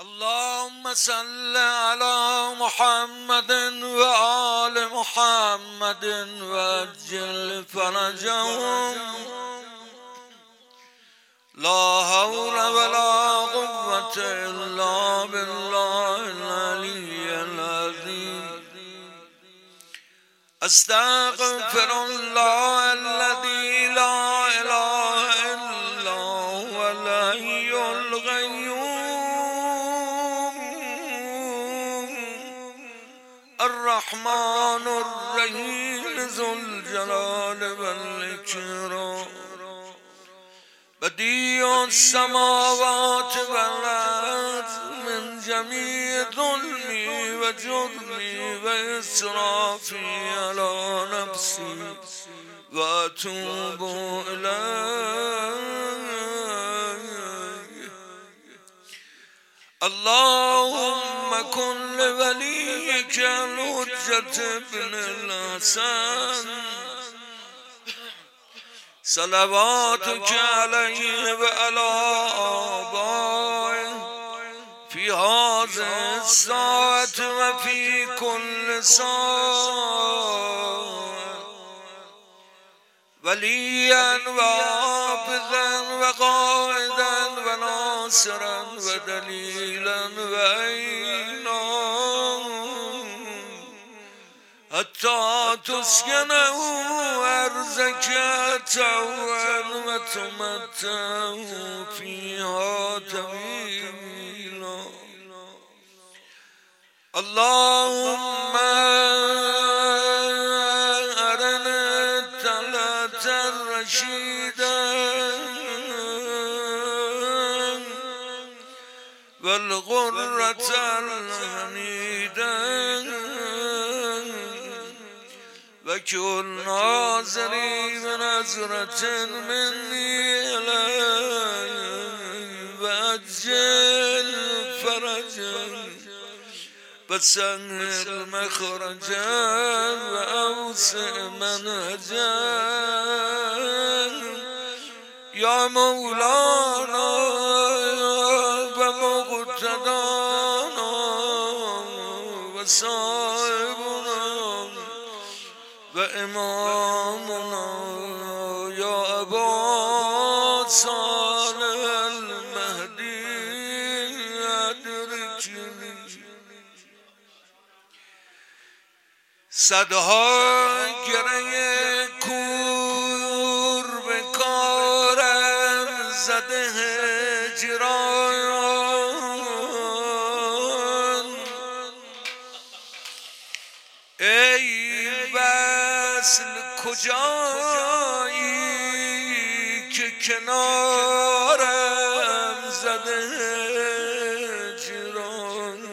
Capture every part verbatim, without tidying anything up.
اللهم صل على محمد وآل محمد وعجل فرجهم. لا حول ولا قوة إلا بالله العلي العظيم. استغفر الله الذي لا إله إلا هو الحي القيوم الرحمن الرحيم ذو الجلال والإكرام بديع السماوات والأرض من جميع ظلمي وجرمي وإسرافي على نفسي وأتوب إليه. اللهم كن لوليك الحجة بن الحسن صلواتك عليه وعلى آبائه في هذه الساعة وفي كل ساعة وليا وحافظا وقائدا وناصرا ودليلا وعينا حتى تسكنه أرزك توعا وتمتعه فيها طويلا. اللهم أرنا الطلعة الرشيدة والغرة الحميدة وكن ناظري بنظرة مني إليه وأجل فرجا وسهل مخرجا وأوسع منهجا يا مولانا ومقتدانا وصاحبنا وإمامنا يا أبا صالح المهدي أدركني. صدها گره کور به کارم زده هجران ای وصل کجایی که کنارم زده هجران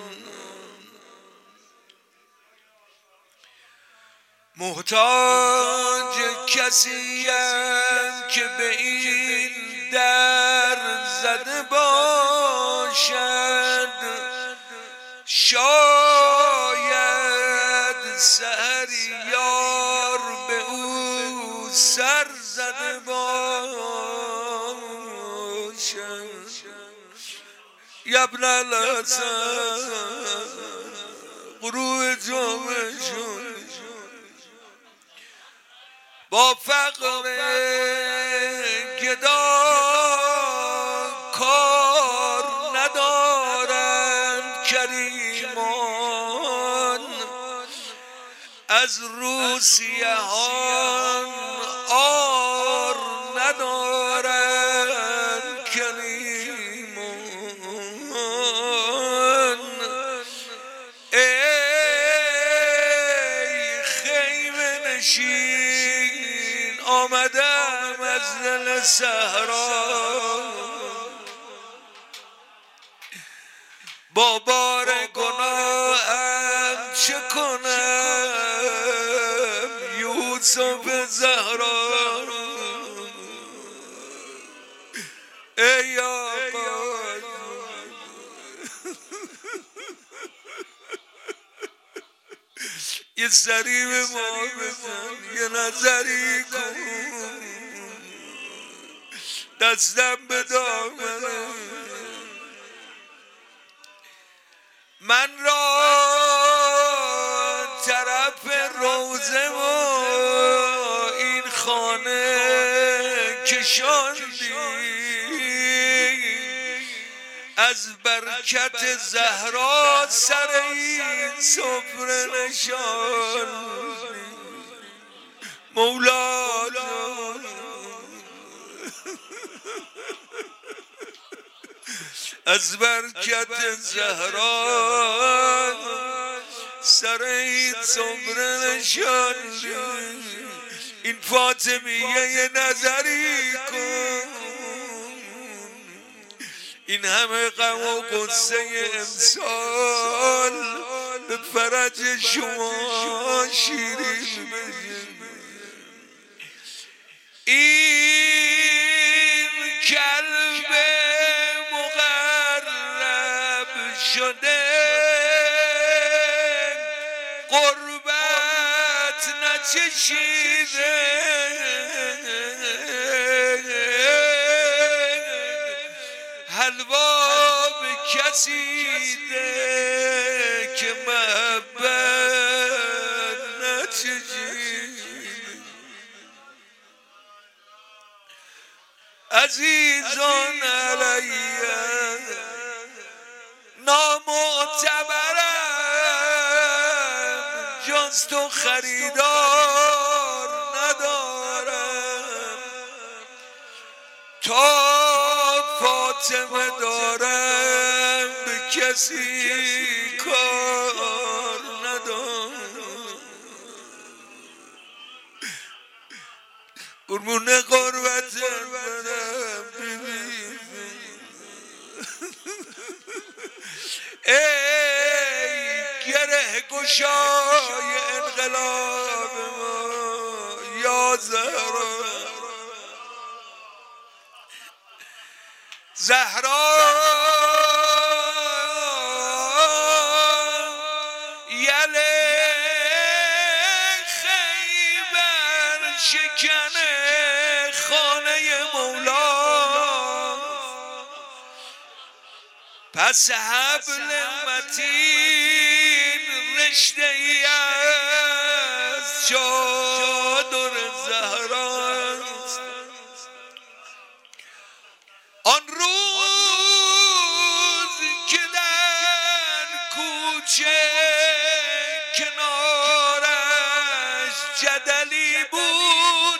محتاج کسیم که به این در زده باشد شاید سحر یار به او سر زده باشد. یا ابن الحسن غروب جمعه شد با فقر گدا کار ندارند کریمان از روسیه ها آر ندارند کریمان ای خیمه نشین آمدم از دل صحرا با بار گناهم چه کنم یوسف زهرا ای آقا یه سری به ما بزن یه نظری کن دستم به دامنه من را طرف روزه و این خانه کشاندی، از برکت زهرا سر این سفره نشاندی. مولا جان از برکت زهرا سر این سفره نشاندی. این فاطمیه یه نظری کن، این همه غم و قصه امسال به فرج شما شیرین بشه. این کلب مقرب شده قربت نچشیده، حلوا به کسی ده که محبت نچشیده. عزیزان علیه نامعتبرم، جز تو خریدار ندارم، تا فاطمه دارم به کسی کار ندارم. قربون قربت برم ببین، ای گره گشای انقلاب ما یا زهرا، زهرا یله خیبر شکنه خانه مولا، پس حبل متین رشته ای از چادر زهراست. آن روز که در کوچه کنارش جدلی بود،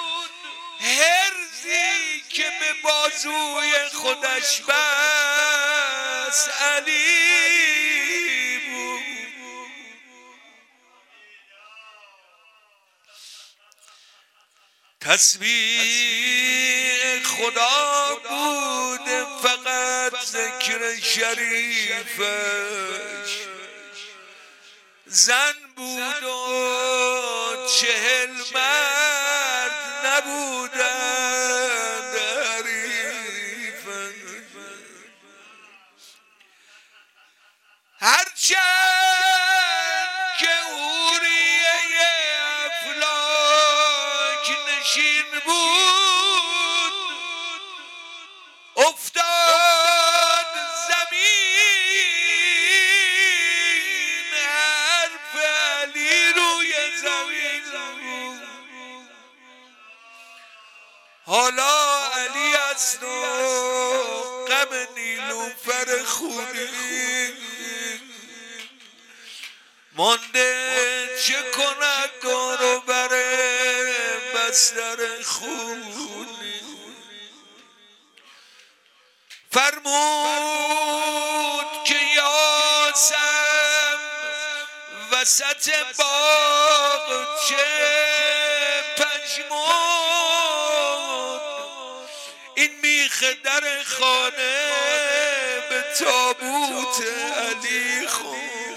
هرزی که به بازوی خودش بس علی بود. تسبیح خدا بود فقط ذکر شریفش، زن بود و چهل مرد نبودند حریفش. هرچند که حوریه افلاک نشین بود، افتاد زمین حرف علی روی زمین بود. حالا علی است و غم نیلوفر خونی مانده، چه کند دور و بر بستر خونی. فرمود که یاسم وسط باغ چه پژمرد، این میخ در خانه به تابوت علی خورد.